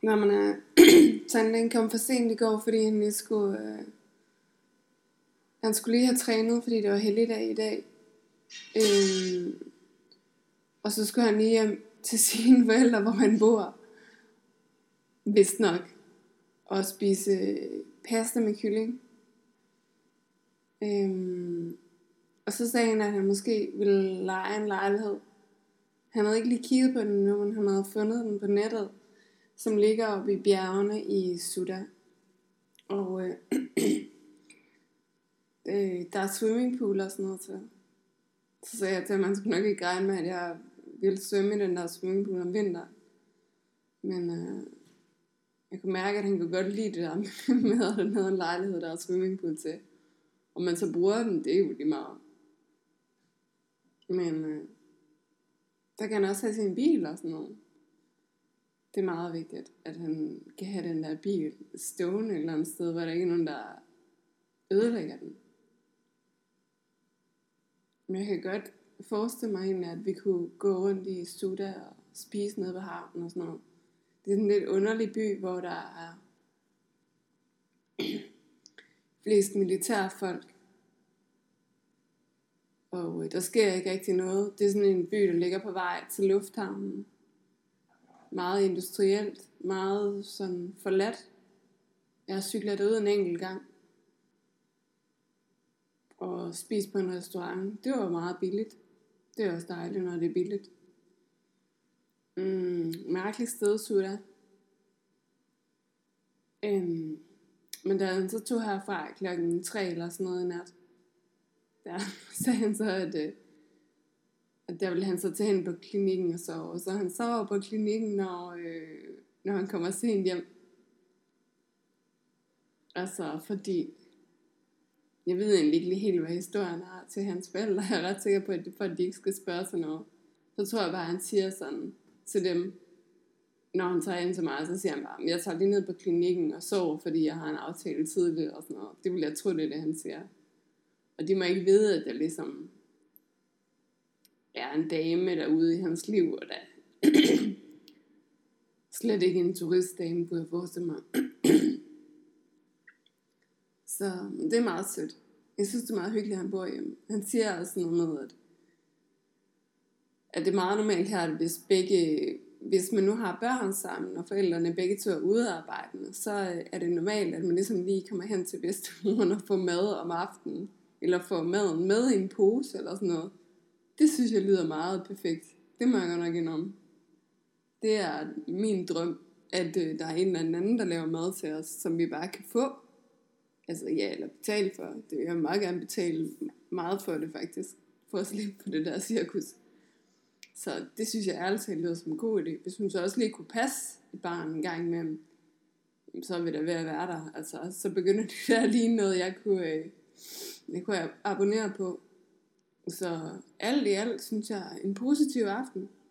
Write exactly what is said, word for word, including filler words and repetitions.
Når man er tandlægen kom for sent i går, fordi han lige skulle, øh, han skulle lige have trænet, fordi det var helligdag i dag. Øh, og så skulle han lige hjem til sine forældre, hvor han bor, vist nok, og spise pasta med kylling. Øh, og så sagde han, at han måske ville leje en lejlighed. Han havde ikke lige kigget på den nu, men han havde fundet den på nettet, som ligger oppe i bjergene i Suda. Og øh, øh, der er swimmingpool og sådan noget til. Så sagde jeg til, at man skulle nok ikke regne med, at jeg ville svømme i den der swimmingpool om vinteren. Men øh, jeg kunne mærke, at han kunne godt lide det der med, at den havde en lejlighed, der er swimmingpool til. Og man så bruger den, det er jo lige meget. Men øh, der kan han også have sin bil og sådan noget. Det er meget vigtigt, at han kan have den der bil stående et eller andet sted, hvor der ikke er nogen, der ødelægger den. Men jeg kan godt forestille mig egentlig, at vi kunne gå rundt i Suda og spise nede ved havnen og sådan noget. Det er sådan en lidt underlig by, hvor der er flest militærfolk. Og der sker ikke rigtig noget. Det er sådan en by, der ligger på vej til lufthavnen. Meget industrielt, meget sådan forladt. Jeg har cyklet derud en enkelt gang. Og spist på en restaurant. Det var meget billigt. Det er også dejligt, når det er billigt. Mm, mærkeligt sted, Suda. Um, men da han så tog herfra klokken tre eller sådan noget i nat, der sagde han så, at, at der ville han så tage hen på klinikken og sove. Så han sover på klinikken, når, øh, når han kommer sent hjem. Altså, fordi jeg ved egentlig ikke lige helt, hvad historien er til hans forældre. Jeg er ret sikker på, at for at de ikke skal spørge sig noget. Så tror jeg bare, at han siger sådan til dem, når han tager ind til mig, så siger han bare, jeg tager lige ned på klinikken og sover, fordi jeg har en aftale tidligt og sådan noget. Det vil jeg tro, det er det, han siger. Og de må ikke vide, at der ligesom er en dame derude i hans liv, og der slet ikke en turistdame, kunne jeg forestille mig. Så det er meget sødt. Jeg synes, det er meget hyggeligt, at han bor hjemme. Han siger også noget med, at, at det er meget normalt her, at hvis, begge, hvis man nu har børn sammen, og forældrene begge to er udearbejdende, så er det normalt, at man ligesom lige kommer hen til bedstemoren og får mad om aftenen, eller får maden med i en pose, eller sådan noget. Det synes jeg lyder meget perfekt. Det må jeg godt nok indrømme. Det er min drøm, at øh, der er en eller anden, der laver mad til os, som vi bare kan få. Altså ja, eller betale for. Det vil jeg meget gerne betale meget for det faktisk. For at slippe på det der cirkus. Så det synes jeg ærligt talt lyder som en god idé. Hvis hun så også lige kunne passe et barn en gang imellem, så vil det være at være der. Altså, så begynder det der lige noget, jeg kunne, øh, jeg kunne abonnere på. Så alt i alt synes jeg en positiv aften.